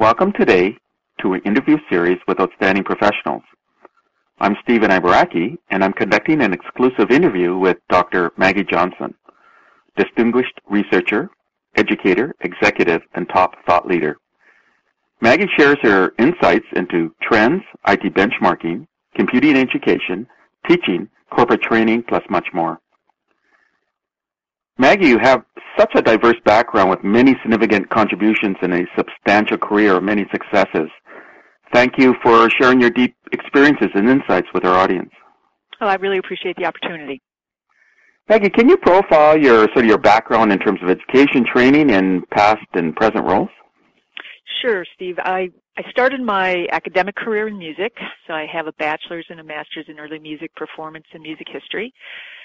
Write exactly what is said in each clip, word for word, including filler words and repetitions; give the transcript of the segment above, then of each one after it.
Welcome today to an interview series with outstanding professionals. I'm Stephen Ibaraki, and I'm conducting an exclusive interview with Doctor Maggie Johnson, distinguished researcher, educator, executive, and top thought leader. Maggie shares her insights into trends, I T benchmarking, computing education, teaching, corporate training, plus much more. Maggie, you have such a diverse background with many significant contributions and a substantial career of many successes. Thank you for sharing your deep experiences and insights with our audience. Oh, I really appreciate the opportunity. Maggie, can you profile your sort of your background in terms of education, training, and past and present roles? Sure, Steve. I, I started my academic career in music, so I have a bachelor's and a master's in early music performance and music history.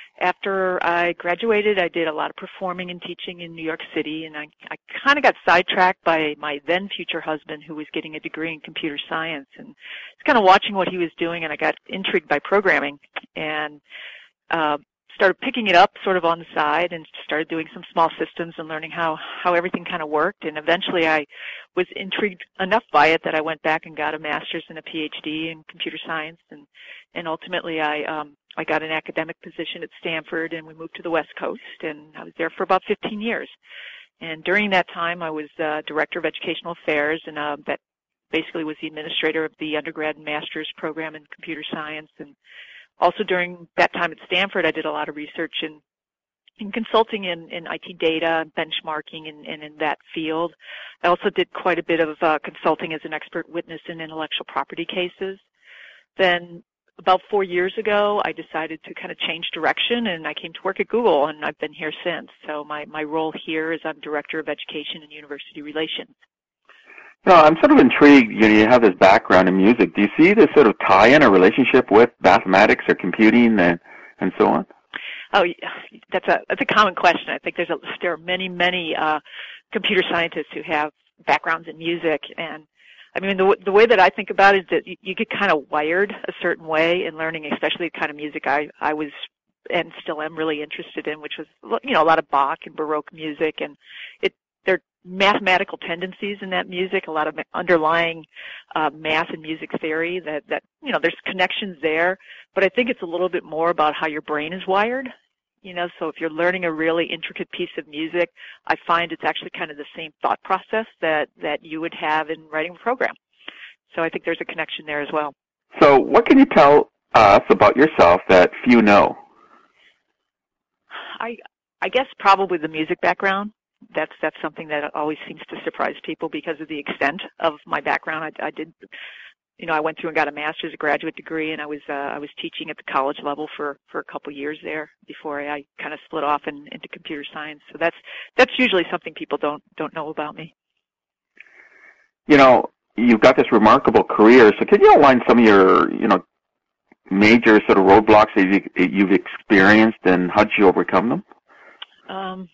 After I graduated, I did a lot of performing and teaching in New York City, and I, I kind of got sidetracked by my then future husband, who was getting a degree in computer science, and I was kind of watching what he was doing, and I got intrigued by programming, and uh, started picking it up sort of on the side, and started doing some small systems and learning how, how everything kind of worked, and eventually I was intrigued enough by it that I went back and got a master's and a P H D in computer science, and, and ultimately I um, I got an academic position at Stanford, and we moved to the West Coast, and I was there for about fifteen years. And during that time, I was uh, Director of Educational Affairs, and uh, that basically was the administrator of the undergrad and master's program in computer science. And also during that time at Stanford, I did a lot of research in, in consulting in, in I T data, benchmarking, and, and in that field. I also did quite a bit of uh, consulting as an expert witness in intellectual property cases. Then about four years ago, I decided to kind of change direction, and I came to work at Google, and I've been here since. So my, my role here is I'm Director of Education and University Relations. You know, I'm sort of intrigued. You know, you have this background in music. Do you see this sort of tie-in or relationship with mathematics or computing and, and so on? Oh, that's a that's a common question. I think there's a, there are many, many uh, computer scientists who have backgrounds in music, and I mean, the, the way that I think about it is that you, you get kind of wired a certain way in learning, especially the kind of music I, I was and still am really interested in, which was, you know, a lot of Bach and Baroque music. And it, there are mathematical tendencies in that music, a lot of underlying uh, math and music theory that, that, you know, there's connections there. But I think it's a little bit more about how your brain is wired. You know, so if you're learning a really intricate piece of music, I find it's actually kind of the same thought process that, that you would have in writing a program. So I think there's a connection there as well. So what can you tell us about yourself that few know? I I guess probably the music background. That's that's something that always seems to surprise people because of the extent of my background. I, I did. You know, I went through and got a master's, a graduate degree, and I was uh, I was teaching at the college level for, for a couple years there before I kind of split off in, into computer science. So that's that's usually something people don't don't know about me. You know, you've got this remarkable career. So can you outline some of your you know major sort of roadblocks that you, you've experienced, and how did you overcome them? Um,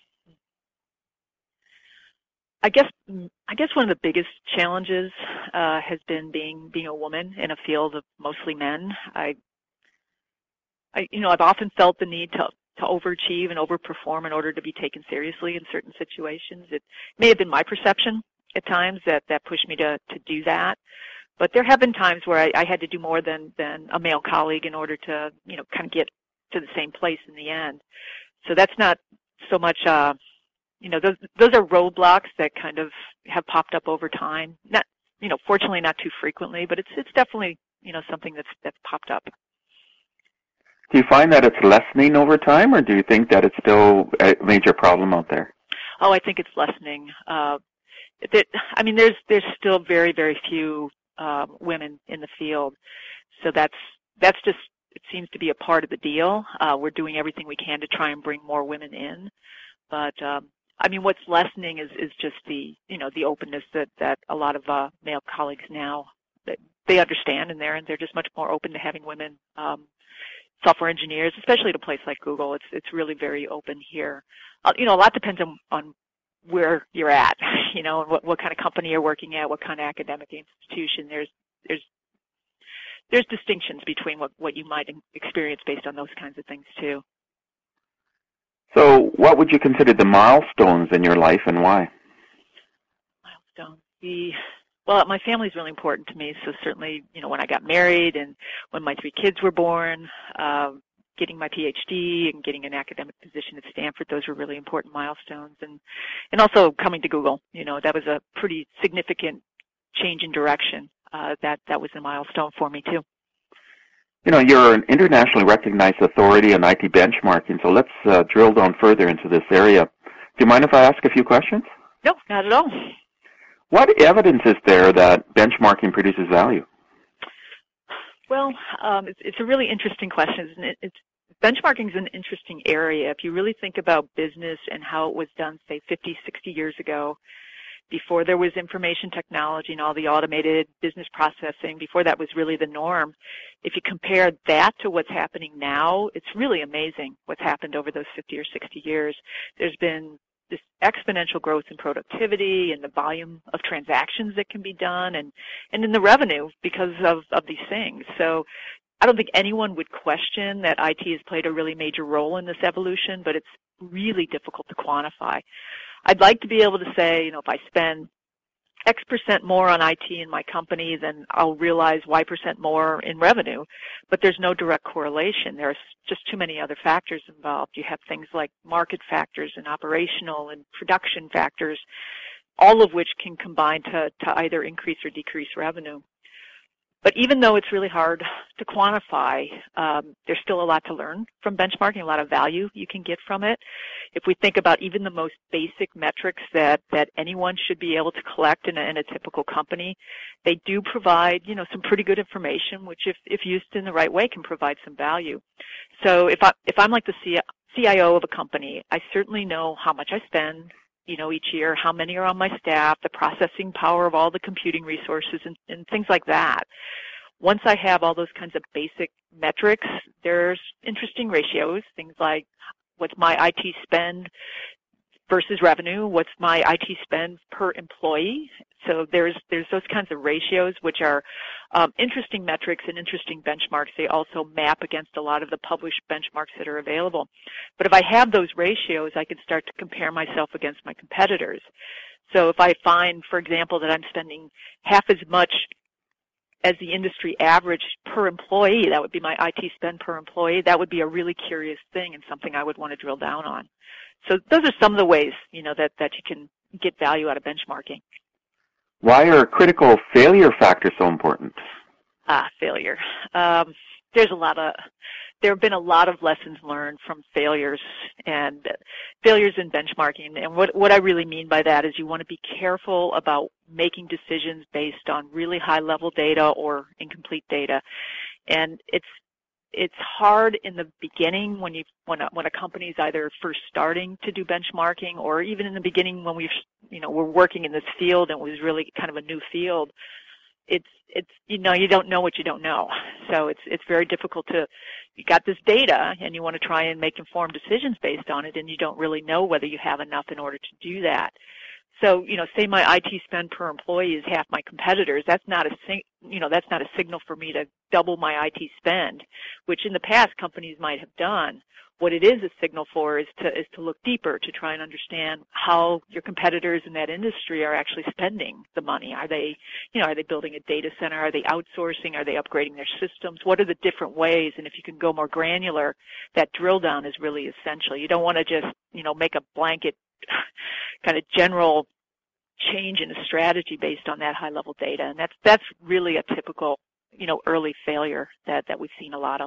I guess I guess one of the biggest challenges uh, has been being being a woman in a field of mostly men. I, I, you know, I've often felt the need to to overachieve and overperform in order to be taken seriously in certain situations. It may have been my perception at times that that pushed me to to do that, but there have been times where I, I had to do more than than a male colleague in order to you know kind of get to the same place in the end. So that's not so much. Uh, You know, those those are roadblocks that kind of have popped up over time. Not, you know, fortunately not too frequently, but it's it's definitely, you know, something that's that's popped up. Do you find that it's lessening over time, or do you think that it's still a major problem out there? Oh, I think it's lessening. Uh, that, I mean, there's there's still very very few um, women in the field, so that's that's just it seems to be a part of the deal. Uh, we're doing everything we can to try and bring more women in, but um, I mean, what's lessening is, is just the, you know, the openness that, that a lot of uh, male colleagues now, that they understand, and they're, and they're just much more open to having women um, software engineers, especially at a place like Google. It's it's really very open here. Uh, you know, a lot depends on, on where you're at, you know, and what, what kind of company you're working at, what kind of academic institution. There's there's there's distinctions between what, what you might experience based on those kinds of things, too. So what would you consider the milestones in your life, and why? Milestones. The Well, my family is really important to me, so certainly, you know, when I got married and when my three kids were born, uh, getting my P H D and getting an academic position at Stanford, those were really important milestones. And, and also coming to Google, you know, that was a pretty significant change in direction. Uh, that, that was a milestone for me, too. You know, you're an internationally recognized authority on I T benchmarking, so let's uh, drill down further into this area. Do you mind if I ask a few questions? No, not at all. What evidence is there that benchmarking produces value? Well, um, it's, it's a really interesting question, isn't it? It's, benchmarking is an interesting area. If you really think about business and how it was done, say, fifty, sixty years ago, before there was information technology and all the automated business processing, before that was really the norm, if you compare that to what's happening now, it's really amazing what's happened over those fifty or sixty years. There's been this exponential growth in productivity and the volume of transactions that can be done, and, and in the revenue because of, of these things. So I don't think anyone would question that I T has played a really major role in this evolution, but it's really difficult to quantify. I'd like to be able to say, you know, if I spend X percent more on I T in my company, then I'll realize Y percent more in revenue. But there's no direct correlation. There's just too many other factors involved. You have things like market factors and operational and production factors, all of which can combine to, to either increase or decrease revenue. But even though it's really hard to quantify, um, there's still a lot to learn from benchmarking, a lot of value you can get from it. If we think about even the most basic metrics that, that anyone should be able to collect in a, in a typical company, they do provide, you know, some pretty good information, which if, if used in the right way can provide some value. So if, I, if I'm like the C I O of a company, I certainly know how much I spend, you know, each year, how many are on my staff, the processing power of all the computing resources, and, and things like that. Once I have all those kinds of basic metrics, there's interesting ratios, things like what's my I T spend versus revenue, what's my I T spend per employee. So there's there's those kinds of ratios, which are um, interesting metrics and interesting benchmarks. They also map against a lot of the published benchmarks that are available. But if I have those ratios, I can start to compare myself against my competitors. So if I find, for example, that I'm spending half as much as the industry average per employee, that would be my I T spend per employee, that would be a really curious thing and something I would want to drill down on. So those are some of the ways, you know, that, that you can get value out of benchmarking. Why are critical failure factors so important? Ah, failure. Um, there's a lot of, there have been a lot of lessons learned from failures and failures in benchmarking. And what, what I really mean by that is you want to be careful about making decisions based on really high-level data or incomplete data. And it's it's hard in the beginning when you when a, when a company is either first starting to do benchmarking, or even in the beginning when we you know we're working in this field and it was really kind of a new field. It's it's you know you don't know what you don't know, so it's it's very difficult to you got this data and you want to try and make informed decisions based on it, and you don't really know whether you have enough in order to do that. So, you know, say my I T spend per employee is half my competitors. That's not a, you know, that's not a signal for me to double my I T spend, which in the past companies might have done. What it is a signal for is to is to look deeper, to try and understand how your competitors in that industry are actually spending the money. Are they, you know, are they building a data center? Are they outsourcing? Are they upgrading their systems? What are the different ways? And if you can go more granular, that drill down is really essential. You don't want to just, you know, make a blanket kind of general change in a strategy based on that high-level data, and that's that's really a typical, you know, early failure that that we've seen a lot of.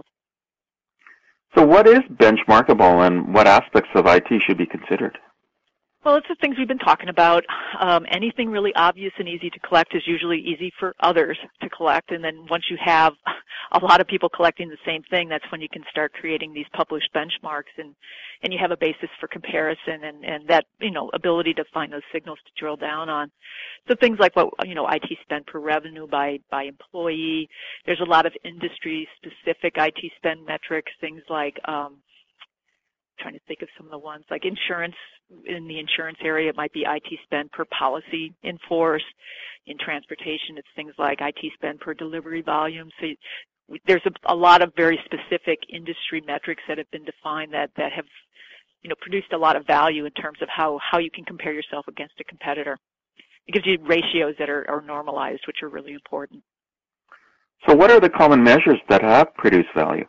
So, what is benchmarkable, and what aspects of I T should be considered? Well, it's the things we've been talking about. Um, anything really obvious and easy to collect is usually easy for others to collect, and then once you have a lot of people collecting the same thing, that's when you can start creating these published benchmarks, and, and you have a basis for comparison and, and that, you know, ability to find those signals to drill down on. So things like what, you know, I T spend per revenue by, by employee. There's a lot of industry-specific I T spend metrics, things like um, trying to think of some of the ones like insurance. In the insurance area, it might be I T spend per policy in force. In transportation, it's things like I T spend per delivery volume. So there's a, a lot of very specific industry metrics that have been defined that, that have, you know, produced a lot of value in terms of how, how you can compare yourself against a competitor. it gives you ratios that are, are normalized, which are really important. So what are the common measures that have produced value?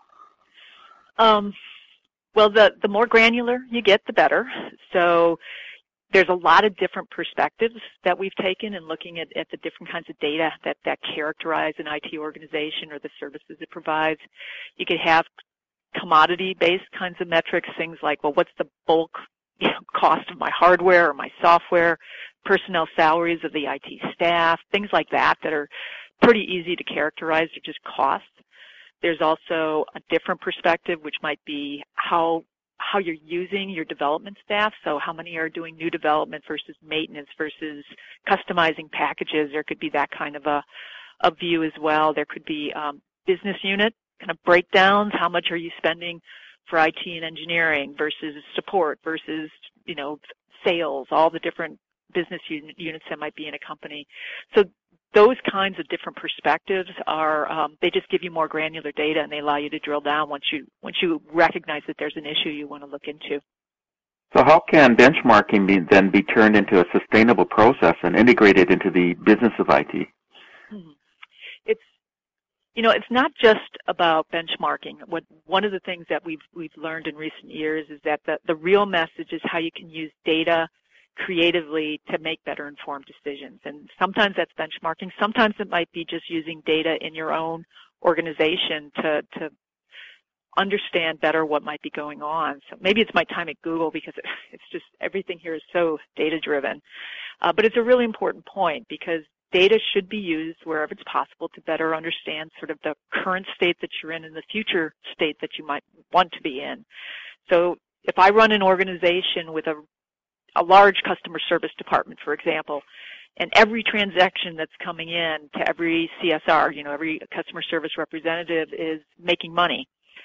Um, well, the, the more granular you get, the better. So there's a lot of different perspectives that we've taken in looking at, at the different kinds of data that, that characterize an I T organization or the services it provides. You could have commodity-based kinds of metrics, things like, well, what's the bulk you know, cost of my hardware or my software, personnel salaries of the I T staff, things like that that are pretty easy to characterize. They're just costs. There's also a different perspective, which might be how how you're using your development staff. So how many are doing new development versus maintenance versus customizing packages. There could be that kind of a, a view as well. There could be um, business unit kind of breakdowns. How much are you spending for I T and engineering versus support versus, you know, sales, all the different business units that might be in a company. So those kinds of different perspectives are, um, they just give you more granular data and they allow you to drill down once you, once you recognize that there's an issue you want to look into. So how can benchmarking be, then be turned into a sustainable process and integrated into the business of I T? Hmm. It's, you know, it's not just about benchmarking. What, one of the things that we've, we've learned in recent years is that the, the real message is how you can use data creatively to make better informed decisions. And sometimes that's benchmarking. Sometimes it might be just using data in your own organization to, to understand better what might be going on. So maybe it's my time at Google because it, it's just everything here is so data-driven. Uh, but it's a really important point because data should be used wherever it's possible to better understand sort of the current state that you're in and the future state that you might want to be in. So if I run an organization with a a large customer service department, for example, and every transaction that's coming in to every C S R, you know, every customer service representative is making money.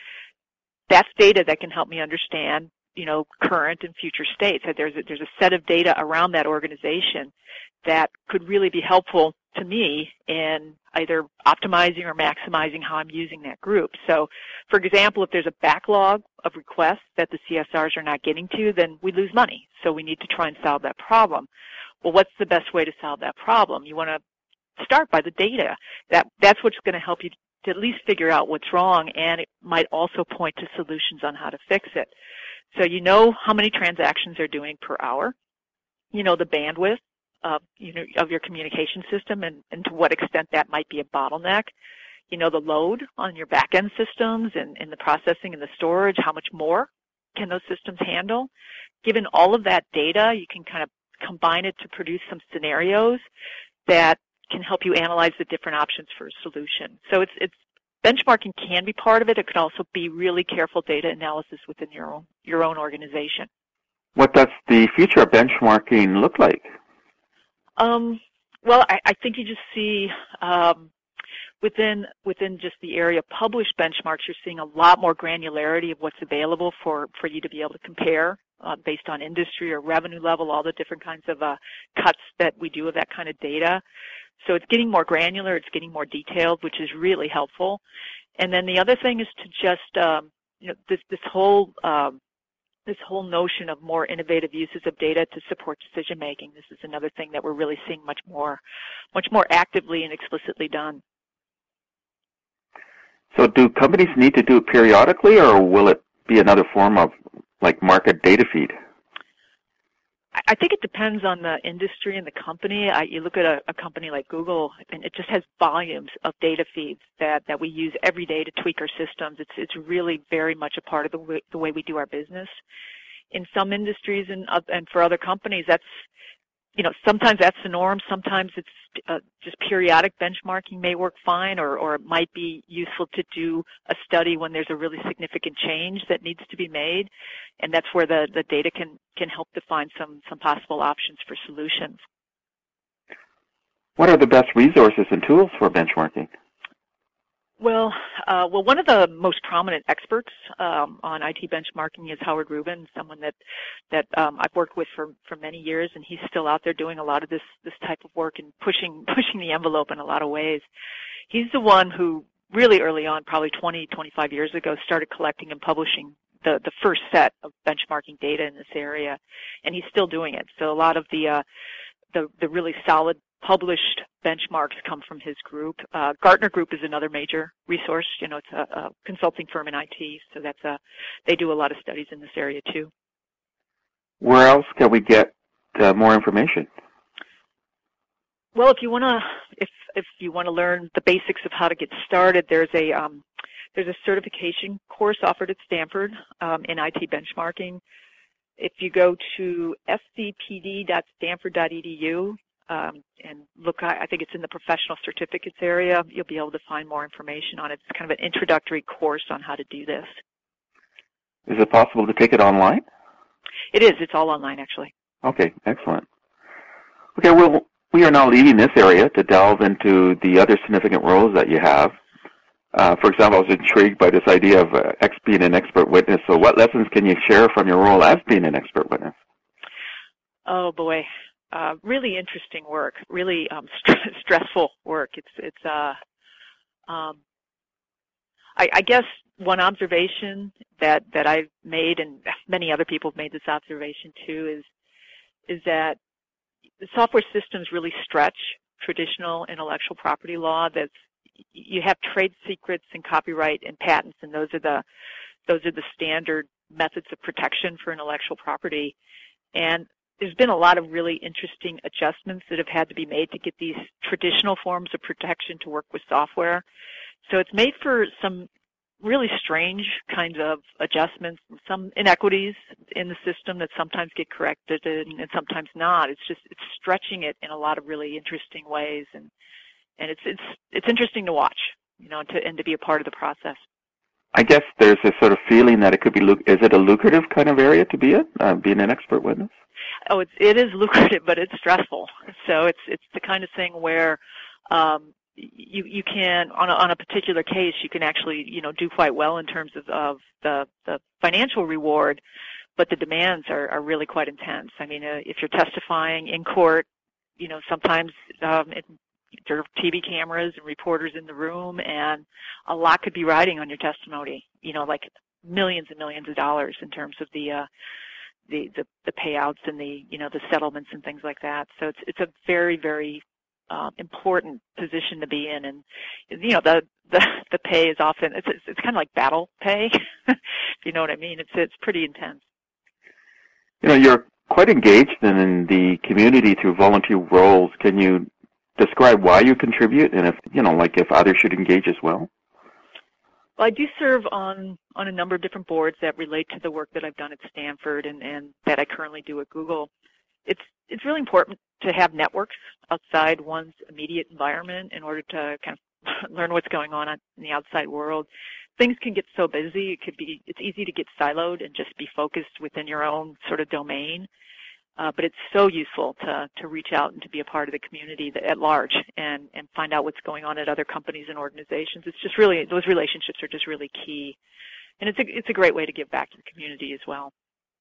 That's data that can help me understand, you know, current and future states. That there's a, there's a set of data around that organization that could really be helpful to me in either optimizing or maximizing how I'm using that group. So, for example, if there's a backlog of requests that the C S Rs are not getting to, then we lose money. So we need to try and solve that problem. Well, what's the best way to solve that problem? You want to start by the data. That, that's what's going to help you to at least figure out what's wrong, and it might also point to solutions on how to fix it. So you know how many transactions they're doing per hour. You know the bandwidth of, you know, of your communication system and, and to what extent that might be a bottleneck. You know the load on your back-end systems and, and the processing and the storage, how much more can those systems handle? Given all of that data, you can kind of combine it to produce some scenarios that can help you analyze the different options for a solution. So it's, it's benchmarking can be part of it. It could also be really careful data analysis within your own, your own organization. What does the future of benchmarking look like? Um, well, I, I think you just see um, within within just the area of published benchmarks, you're seeing a lot more granularity of what's available for, for you to be able to compare uh, based on industry or revenue level, all the different kinds of uh, cuts that we do of that kind of data. So it's getting more granular, it's getting more detailed, which is really helpful. And then the other thing is to just, um, you know, this, this whole um, this whole notion of more innovative uses of data to support decision making. This is another thing that we're really seeing much more, much more actively and explicitly done. So do companies need to do it periodically, or will it be another form of like market data feed? I think it depends on the industry and the company. I, you look at a, a company like Google, and it just has volumes of data feeds that, that we use every day to tweak our systems. It's it's really very much a part of the way, the way we do our business. In some industries and uh, and for other companies, that's, you know, sometimes that's the norm. Sometimes it's uh, just periodic benchmarking may work fine, or, or it might be useful to do a study when there's a really significant change that needs to be made, and that's where the, the data can, can help define some, some possible options for solutions. What are the best resources and tools for benchmarking? Well, uh, well, one of the most prominent experts um, on I T benchmarking is Howard Rubin, someone that that um, I've worked with for for many years, and he's still out there doing a lot of this this type of work and pushing pushing the envelope in a lot of ways. He's the one who really early on, probably twenty, twenty-five years ago, started collecting and publishing the the first set of benchmarking data in this area, and he's still doing it. So a lot of the uh, the, the really solid published benchmarks come from his group. Uh, Gartner Group is another major resource. You know, it's a, a consulting firm in I T, so that's a, they do a lot of studies in this area too. Where else can we get uh, more information? Well, if you want to, if if you want to learn the basics of how to get started, there's a um, there's a certification course offered at Stanford um, in I T benchmarking. If you go to s c p d dot stanford dot e d u um, and look, I think it's in the professional certificates area, you'll be able to find more information on it. It's kind of an introductory course on how to do this. Is it possible to take it online? It is. It's all online, actually. Okay, excellent. Okay, well, we are now leaving this area to delve into the other significant roles that you have. Uh, for example, I was intrigued by this idea of uh, ex being an expert witness. So what lessons can you share from your role as being an expert witness? Oh, boy. Uh, really interesting work, really um, st stressful work. It's, it's uh, um, I, I guess one observation that, that I've made, and many other people have made this observation too, is, is that the software systems really stretch traditional intellectual property law. That's, you have trade secrets and copyright and patents, and those are the those are the standard methods of protection for intellectual property. And there's been a lot of really interesting adjustments that have had to be made to get these traditional forms of protection to work with software. So it's made for some really strange kinds of adjustments, some inequities in the system that sometimes get corrected and, and sometimes not. It's just, it's stretching it in a lot of really interesting ways, and and it's it's it's interesting to watch, you know, to, and to be a part of the process. I guess there's a sort of feeling that it could be, is it a lucrative kind of area to be in, uh, being an expert witness? Oh, it's, it is lucrative, but it's stressful. So it's it's the kind of thing where um, you you can, on a, on a particular case, you can actually, you know, do quite well in terms of, of the, the financial reward, but the demands are, are really quite intense. I mean, uh, if you're testifying in court, you know, sometimes um, it, there are T V cameras and reporters in the room, and a lot could be riding on your testimony, you know, like millions and millions of dollars in terms of the, uh, the, the, the payouts and the, you know, the settlements and things like that. So it's, it's a very, very uh, important position to be in. And, you know, the, the, the pay is often, it's, it's kind of like battle pay, if you know what I mean. It's, it's pretty intense. You know, you're quite engaged in, in the community through volunteer roles. Can you describe why you contribute, and if, you know, like if others should engage as well? Well, I do serve on, on a number of different boards that relate to the work that I've done at Stanford and, and that I currently do at Google. It's, it's really important to have networks outside one's immediate environment in order to kind of learn what's going on in the outside world. Things can get so busy, it could be, it's easy to get siloed and just be focused within your own sort of domain. Uh, but it's so useful to, to reach out and to be a part of the community that, at large and, and find out what's going on at other companies and organizations. It's just really, those relationships are just really key. And it's a, it's a great way to give back to the community as well.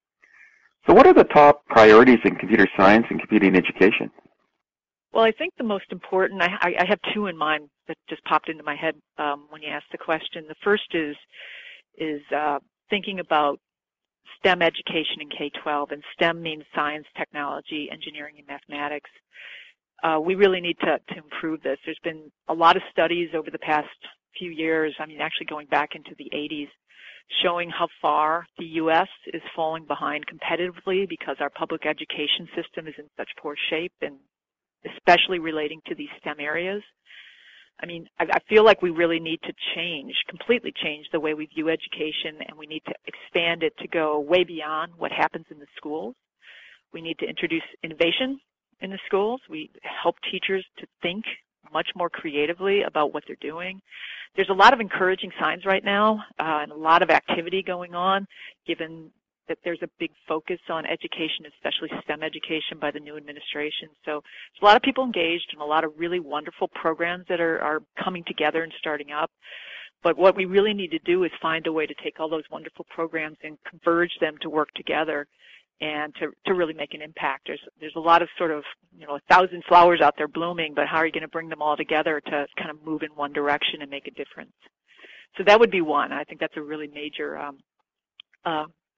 So what are the top priorities in computer science and computing education? Well, I think the most important, I, I have two in mind that just popped into my head um, when you asked the question. The first is, is uh, thinking about STEM education in K twelve, and STEM means science, technology, engineering, and mathematics. Uh, we really need to, to improve this. There's been a lot of studies over the past few years, I mean actually going back into the eighties, showing how far the U S is falling behind competitively because our public education system is in such poor shape, and especially relating to these STEM areas. I mean, I feel like we really need to change, completely change the way we view education, and we need to expand it to go way beyond what happens in the schools. We need to introduce innovation in the schools. We help teachers to think much more creatively about what they're doing. There's a lot of encouraging signs right now uh, and a lot of activity going on, given that there's a big focus on education, especially STEM education, by the new administration. So there's a lot of people engaged and a lot of really wonderful programs that are, are coming together and starting up. But what we really need to do is find a way to take all those wonderful programs and converge them to work together and to, to really make an impact. There's, there's a lot of sort of, you know, a thousand flowers out there blooming, but how are you going to bring them all together to kind of move in one direction and make a difference? So that would be one. I think that's a really major um, uh,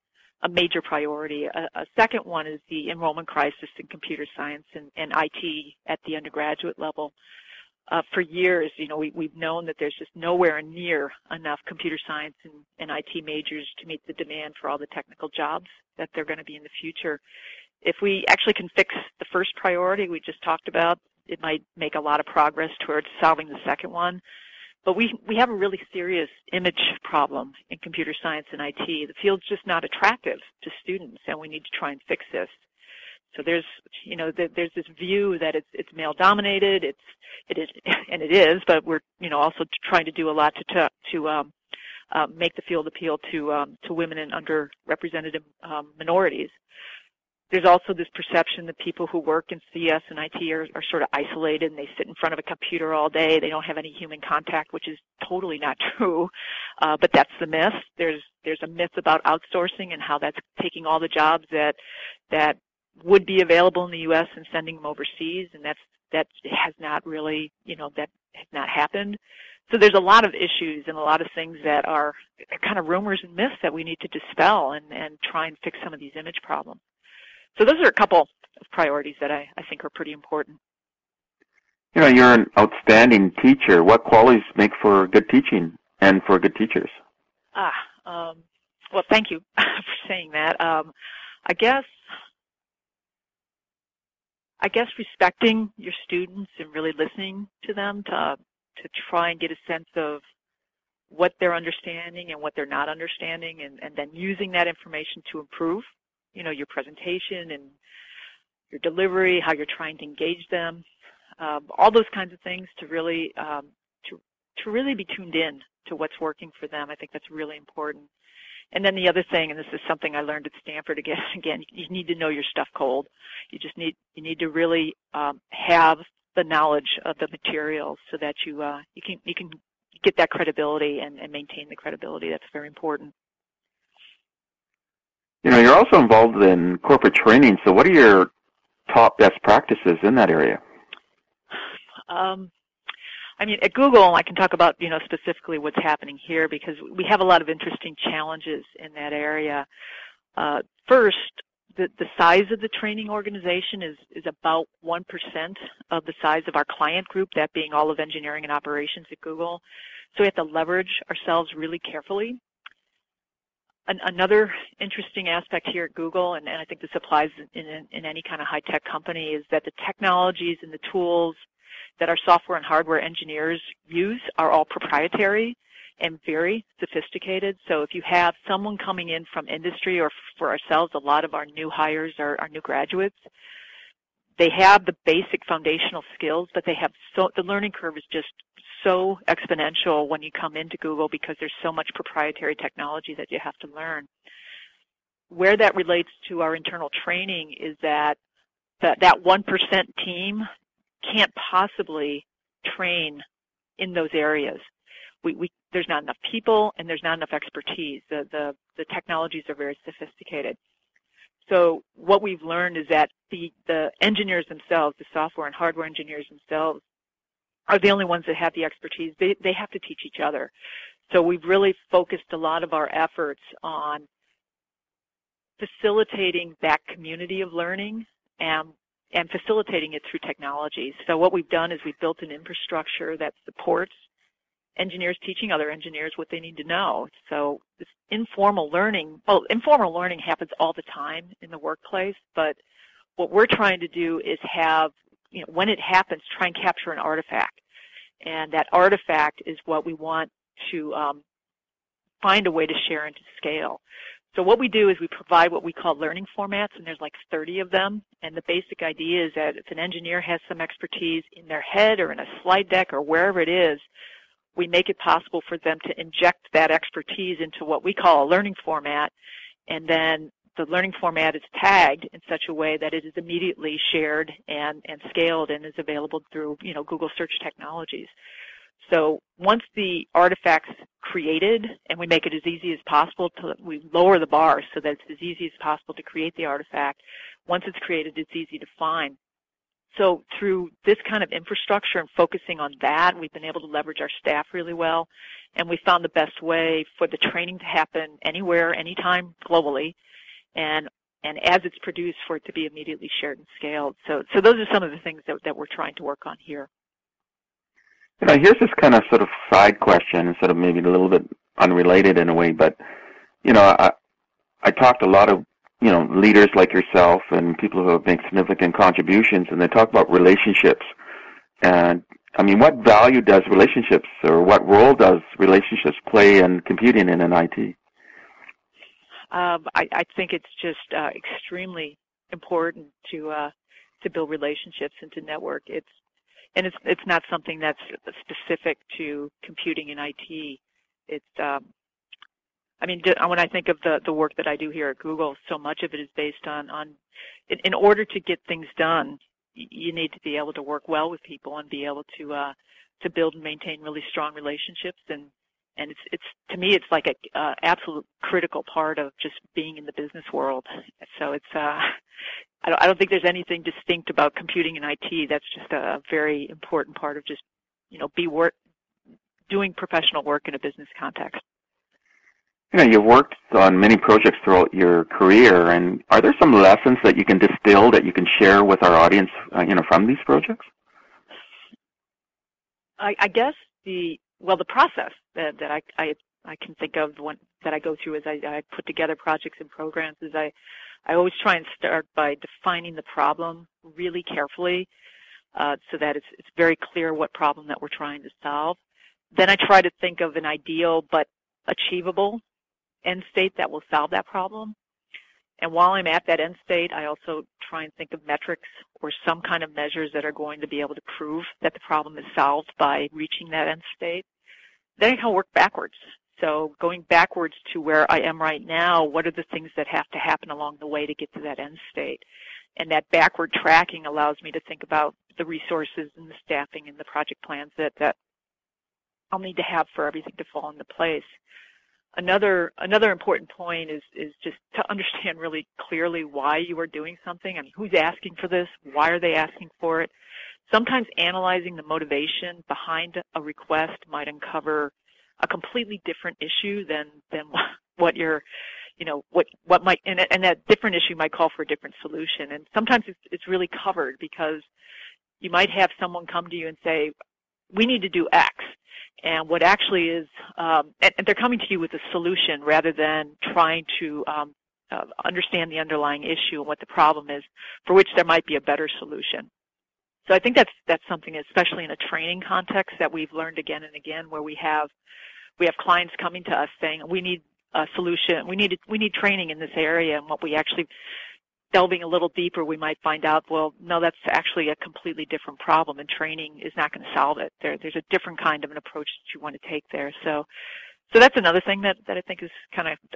a major priority. A, a second one is the enrollment crisis in computer science and, and I T at the undergraduate level. Uh, for years, you know, we, we've known that there's just nowhere near enough computer science and, and I T majors to meet the demand for all the technical jobs that they're going to be in the future. If we actually can fix the first priority we just talked about, it might make a lot of progress towards solving the second one. But we, we have a really serious image problem in computer science and I T. The field's just not attractive to students, and we need to try and fix this. So there's, you know, there's this view that it's it's male-dominated. It's it is, and it is. But we're, you know, also trying to do a lot to to, to um, uh, make the field appeal to um, to women and underrepresented um, minorities. There's also this perception that people who work in C S and I T are, are sort of isolated, and they sit in front of a computer all day. They don't have any human contact, which is totally not true. Uh, but that's the myth. There's there's a myth about outsourcing and how that's taking all the jobs that that would be available in the U S and sending them overseas, and that's that has not really, you know, that has not happened. So there's a lot of issues and a lot of things that are kind of rumors and myths that we need to dispel and, and try and fix some of these image problems. So those are a couple of priorities that I, I think are pretty important. You know, you're an outstanding teacher. What qualities make for good teaching and for good teachers? Ah, um, well, thank you for saying that. Um, I guess I guess respecting your students and really listening to them to to try and get a sense of what they're understanding and what they're not understanding, and, and then using that information to improve, you know, your presentation and your delivery, how you're trying to engage them, um, all those kinds of things to really um, to to really be tuned in to what's working for them. I think that's really important. And then the other thing, and this is something I learned at Stanford again, again, you need to know your stuff cold. You just need you need to really um, have the knowledge of the material so that you uh, you can you can get that credibility and, and maintain the credibility. That's very important. You know, you're also involved in corporate training. So, what are your top best practices in that area? Um, I mean, at Google, I can talk about, you know, specifically what's happening here because we have a lot of interesting challenges in that area. Uh, first, the, the size of the training organization is, is about one percent of the size of our client group, that being all of engineering and operations at Google. So we have to leverage ourselves really carefully. An, another interesting aspect here at Google, and, and I think this applies in, in, in any kind of high-tech company, is that the technologies and the tools that our software and hardware engineers use are all proprietary and very sophisticated. So if you have someone coming in from industry, or for ourselves, a lot of our new hires are, are new graduates, they have the basic foundational skills, but they have so, the learning curve is just so exponential when you come into Google because there's so much proprietary technology that you have to learn. Where that relates to our internal training is that that, that one percent team can't possibly train in those areas. We, we, there's not enough people and there's not enough expertise. The, the, the technologies are very sophisticated. So what we've learned is that the, the engineers themselves, the software and hardware engineers themselves, are the only ones that have the expertise. They, they have to teach each other. So we've really focused a lot of our efforts on facilitating that community of learning and and facilitating it through technology. So what we've done is we've built an infrastructure that supports engineers teaching other engineers what they need to know. So this informal learning, well, informal learning happens all the time in the workplace, but what we're trying to do is have, you know, when it happens, try and capture an artifact. And that artifact is what we want to um, find a way to share and to scale. So what we do is we provide what we call learning formats, and there's like thirty of them. And the basic idea is that if an engineer has some expertise in their head or in a slide deck or wherever it is, we make it possible for them to inject that expertise into what we call a learning format, and then the learning format is tagged in such a way that it is immediately shared and, and scaled and is available through, you know, Google search technologies. So once the artifact's created, and we make it as easy as possible, to, we lower the bar so that it's as easy as possible to create the artifact. Once it's created, it's easy to find. So through this kind of infrastructure and focusing on that, we've been able to leverage our staff really well, and we found the best way for the training to happen anywhere, anytime, globally, and and as it's produced, for it to be immediately shared and scaled. So, so those are some of the things that, that we're trying to work on here. You know, here's this kind of sort of side question, sort of maybe a little bit unrelated in a way, but, you know, I, I talked to a lot of, you know, leaders like yourself and people who have made significant contributions, and they talk about relationships. And, I mean, what value does relationships, or what role does relationships play in computing and in I T? Um, I, I think it's just uh, extremely important to uh, to build relationships and to network. It's and it's it's not something that's specific to computing and I T. It's um, I mean, when I think of the the work that I do here at Google, so much of it is based on on in, in order to get things done, you need to be able to work well with people and be able to uh, to build and maintain really strong relationships. And And it's, it's to me, it's like a uh, absolute critical part of just being in the business world. So it's, uh, I don't, I don't think there's anything distinct about computing and I T. That's just a very important part of just, you know, be work, doing professional work in a business context. You know, you've worked on many projects throughout your career, and are there some lessons that you can distill that you can share with our audience, uh, you know, from these projects? I, I guess the Well, the process that, that I, I I can think of one that I go through as I, I put together projects and programs is I I always try and start by defining the problem really carefully, uh, so that it's it's very clear what problem that we're trying to solve. Then I try to think of an ideal but achievable end state that will solve that problem. And while I'm at that end state, I also try and think of metrics or some kind of measures that are going to be able to prove that the problem is solved by reaching that end state. Then I can work backwards. So going backwards to where I am right now, what are the things that have to happen along the way to get to that end state? And that backward tracking allows me to think about the resources and the staffing and the project plans that, that I'll need to have for everything to fall into place. Another another important point is, is just to understand really clearly why you are doing something. I mean, who's asking for this? Why are they asking for it? Sometimes analyzing the motivation behind a request might uncover a completely different issue than, than what you're, you know, what, what might, and, and that different issue might call for a different solution. And sometimes it's, it's really covered because you might have someone come to you and say, we need to do X. And what actually is, um, and, and they're coming to you with a solution rather than trying to um, uh, understand the underlying issue and what the problem is, for which there might be a better solution. So I think that's that's something, especially in a training context, that we've learned again and again, where we have we have clients coming to us saying, we need a solution, we need we need training in this area, and what we actually delving a little deeper, we might find out, well, no, that's actually a completely different problem, and training is not going to solve it. There, there's a different kind of an approach that you want to take there. So, so that's another thing that, that I think is kind of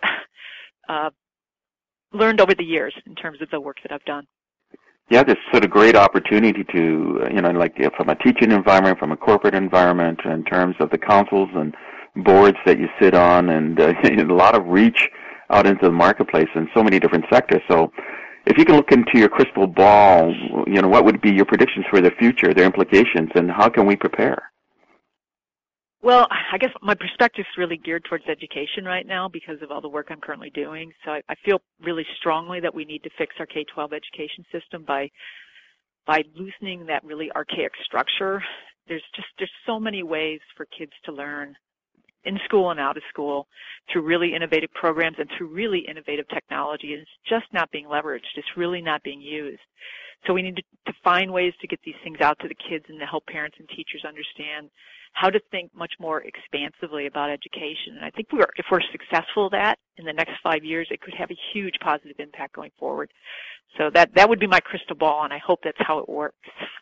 uh, learned over the years in terms of the work that I've done. Yeah, this sort of great opportunity to, you know, like from a teaching environment, from a corporate environment, in terms of the councils and boards that you sit on, and uh, a lot of reach out into the marketplace in so many different sectors. So, if you can look into your crystal ball, you know, what would be your predictions for the future, their implications, and how can we prepare? Well, I guess my perspective is really geared towards education right now because of all the work I'm currently doing. So I, I feel really strongly that we need to fix our K twelve education system by by loosening that really archaic structure. There's just there's so many ways for kids to learn in school and out of school through really innovative programs and through really innovative technology. And it's just not being leveraged. It's really not being used. So we need to, to find ways to get these things out to the kids and to help parents and teachers understand how to think much more expansively about education. And I think we are, if we're successful at that in the next five years, it could have a huge positive impact going forward. So that, that would be my crystal ball, and I hope that's how it works.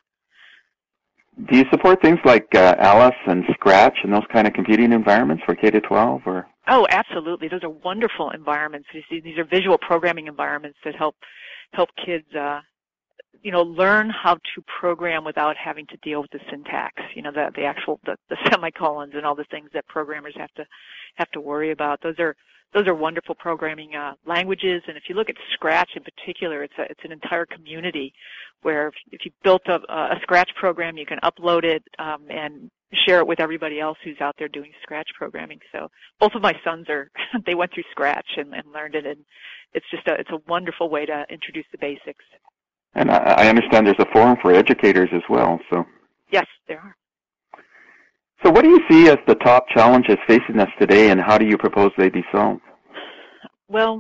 Do you support things like uh, Alice and Scratch and those kind of computing environments for K to twelve? Or? Oh, absolutely. Those are wonderful environments. These are visual programming environments that help help kids, uh, you know, learn how to program without having to deal with the syntax. You know, the the actual the, the semicolons and all the things that programmers have to have to worry about. Those are those are wonderful programming uh, languages. And if you look at Scratch in particular, it's a, it's an entire community where if, if you built a, a Scratch program, you can upload it, um, and share it with everybody else who's out there doing Scratch programming. So both of my sons are, they went through Scratch and, and learned it, and it's just a, it's a wonderful way to introduce the basics. And I, I understand there's a forum for educators as well. So yes, there are. So what do you see as the top challenges facing us today, and how do you propose they be solved? Well,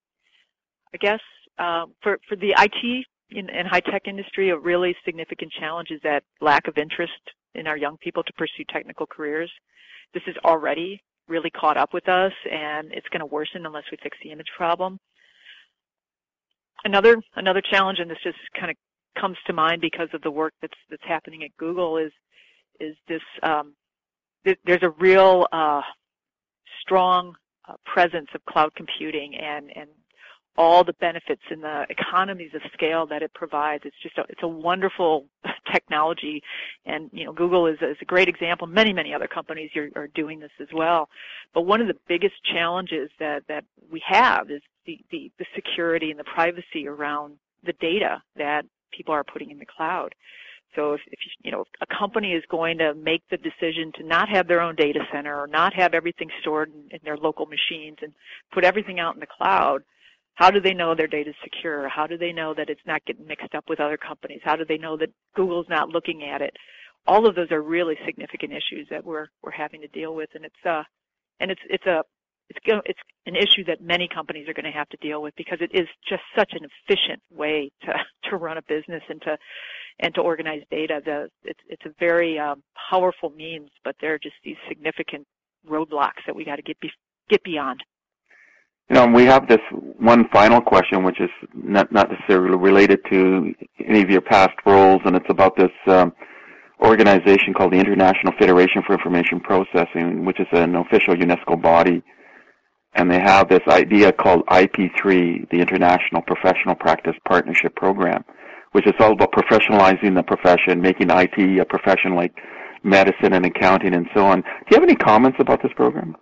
I guess uh, for, for the I T in, and high-tech industry, a really significant challenge is that lack of interest in our young people to pursue technical careers. This is already really caught up with us, and it's going to worsen unless we fix the image problem. Another another challenge, and this just kind of comes to mind because of the work that's that's happening at Google, is is this um, th there's a real uh, strong uh, presence of cloud computing and and all the benefits and the economies of scale that it provides. It's just a, it's a wonderful technology, and you know Google is, is a great example. Many many other companies are, are doing this as well. But one of the biggest challenges that that we have is the, the the security and the privacy around the data that people are putting in the cloud. So if, if you know a company is going to make the decision to not have their own data center or not have everything stored in, in their local machines and put everything out in the cloud, how do they know their data is secure? How do they know that it's not getting mixed up with other companies? How do they know that Google's not looking at it? All of those are really significant issues that we're we're having to deal with, and it's uh and it's it's a it's it's an issue that many companies are going to have to deal with because it is just such an efficient way to to run a business and to and to organize data. The it's it's a very um, powerful means, but there are just these significant roadblocks that we got to get be, get beyond. You know, we have this one final question, which is not, not necessarily related to any of your past roles, and it's about this um, organization called the International Federation for Information Processing, which is an official UNESCO body, and they have this idea called I P three, the International Professional Practice Partnership Program, which is all about professionalizing the profession, making I T a profession like medicine and accounting and so on. Do you have any comments about this program?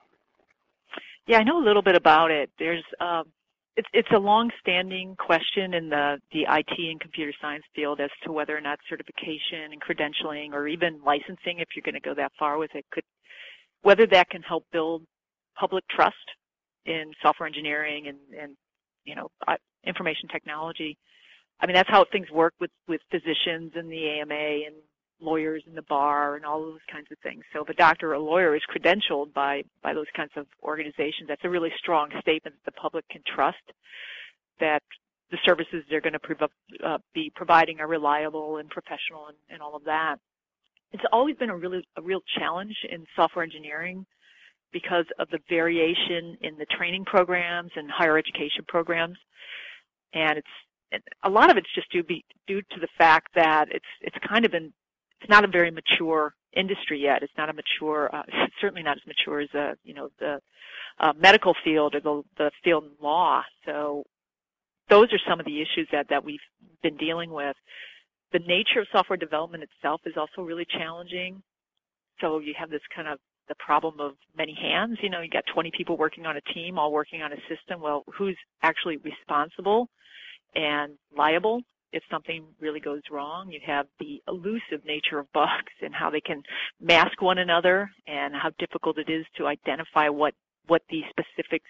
Yeah, I know a little bit about it. There's, um, it's it's a long-standing question in the the I T and computer science field as to whether or not certification and credentialing, or even licensing, if you're going to go that far with it, could whether that can help build public trust in software engineering and and you know information technology. I mean, that's how things work with with physicians and the A M A and lawyers in the bar and all those kinds of things. So if a doctor or a lawyer is credentialed by, by those kinds of organizations, that's a really strong statement that the public can trust that the services they're going to prov uh, be providing are reliable and professional and, and all of that. It's always been a really a real challenge in software engineering because of the variation in the training programs and higher education programs, and it's a lot of it's just due, be, due to the fact that it's it's kind of been It's not a very mature industry yet. It's not a mature, uh, it's certainly not as mature as uh, you know the uh, medical field or the, the field in law. So those are some of the issues that, that we've been dealing with. The nature of software development itself is also really challenging. So you have this kind of the problem of many hands. You know, you got twenty people working on a team, all working on a system. Well, who's actually responsible and liable if something really goes wrong? You have the elusive nature of bugs and how they can mask one another and how difficult it is to identify what, what the specific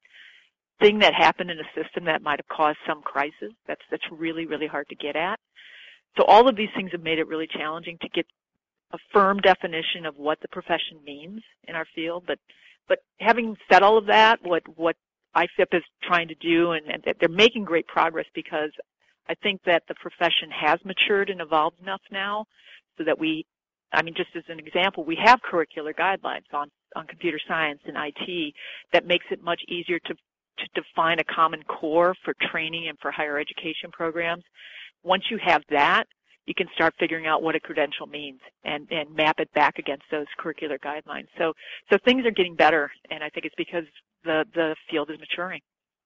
thing that happened in a system that might have caused some crisis. That's, that's really, really hard to get at. So all of these things have made it really challenging to get a firm definition of what the profession means in our field. But, but having said all of that, what, what I F I P is trying to do, and, and they're making great progress because I think that the profession has matured and evolved enough now so that we, I mean, just as an example, we have curricular guidelines on, on computer science and I T that makes it much easier to, to define a common core for training and for higher education programs. Once you have that, you can start figuring out what a credential means and, and map it back against those curricular guidelines. So, so things are getting better, and I think it's because the, the field is maturing.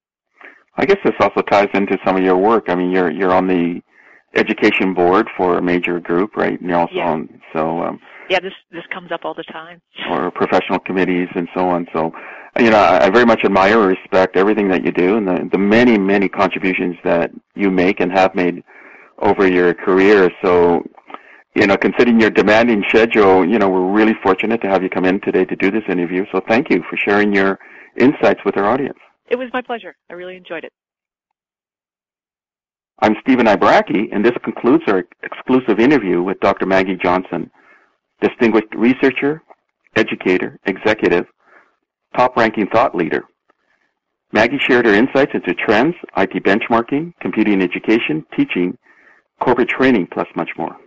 I guess this also ties into some of your work. I mean, you're you're on the education board for a major group, right? And you're also yeah. on, so um, yeah, this this comes up all the time. Or professional committees and so on. So, you know, I, I very much admire and respect everything that you do and the the many many contributions that you make and have made over your career. So, you know, considering your demanding schedule, you know, we're really fortunate to have you come in today to do this interview. So thank you for sharing your insights with our audience. It was my pleasure. I really enjoyed it. I'm Stephen Ibaraki, and this concludes our exclusive interview with Doctor Maggie Johnson, distinguished researcher, educator, executive, top-ranking thought leader. Maggie shared her insights into trends, I T benchmarking, computing education, teaching, corporate training, plus much more.